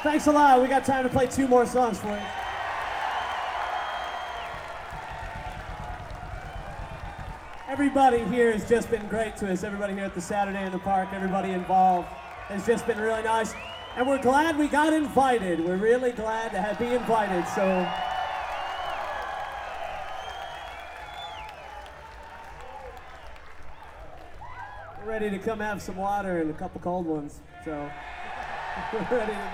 Thanks a lot. We got time to play 2 more songs for you. Everybody here has just been great to us. Everybody here at the Saturday in the Park, everybody involved has just been really nice. And we're glad we got invited. We're really glad to be invited. So we're ready to come have some water and a couple cold ones. So we're ready to go.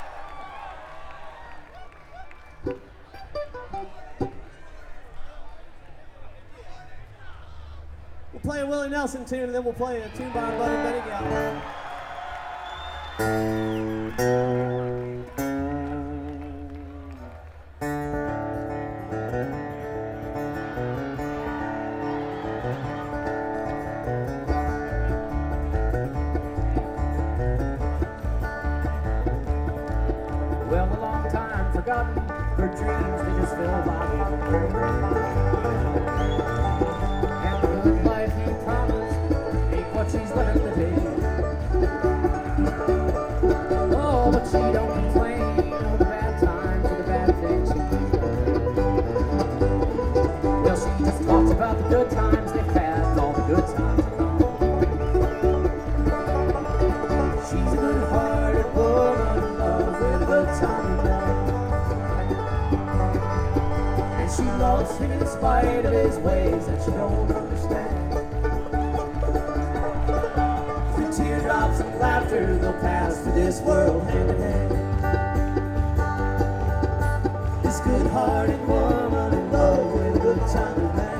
We'll play a Willie Nelson tune, and then we'll play a tune by our buddy Benny Gallo. Well, a long time forgotten, her dreams, they just fell by. And the good life he promised ain't what she's learned today. Oh, but she don't complain of the bad times or the bad things she's done. Well, she just talks about the good times they've had and all the good times to come. She's a good-hearted woman in love with a good time in love. And she loves him in spite of his ways that she don't understand. Through teardrops and laughter, they'll pass through this world hand in hand. This good-hearted woman in love with a good time in man.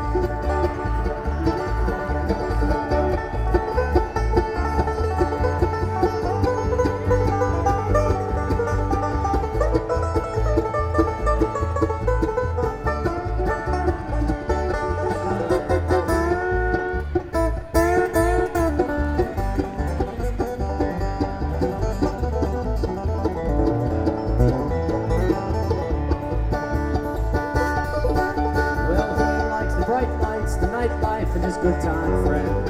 Good time friends.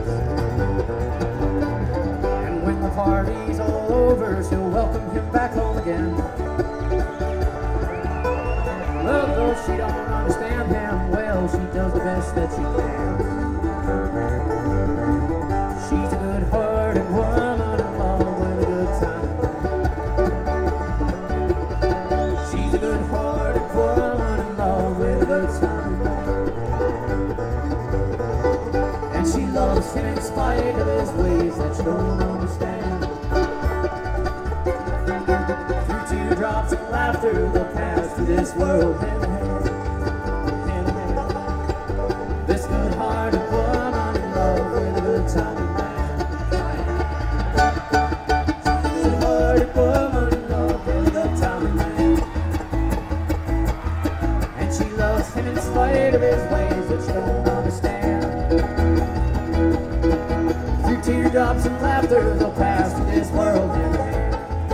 And when the party's all over, she'll welcome him back home again. Well, though she don't understand him well, she does the best that she can. She's a good-hearted woman in love with a good time. She's a good-hearted woman in love with a good time. She loves him in spite of his ways that you don't understand. Through teardrops and laughter, they'll pass through this world hand in hand, hand in hand. This good-hearted woman in love with a good time in man. She's a good-hearted woman in love with a good time in man. And she loves him in spite of his ways that you don't understand. Teardrops and laughter, they'll pass through this world hand in hand.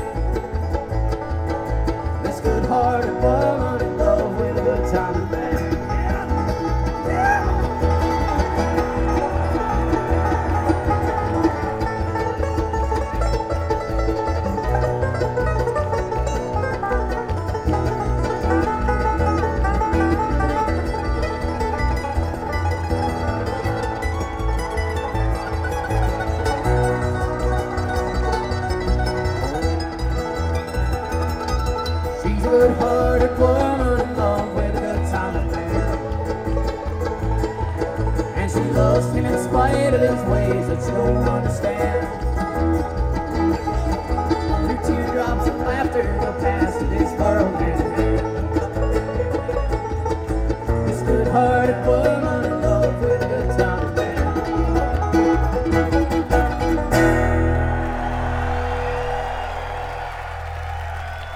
This good-hearted woman in love with a good time in man. Good-hearted woman in love with a good time in man. And she loves him in spite of his ways that you don't understand.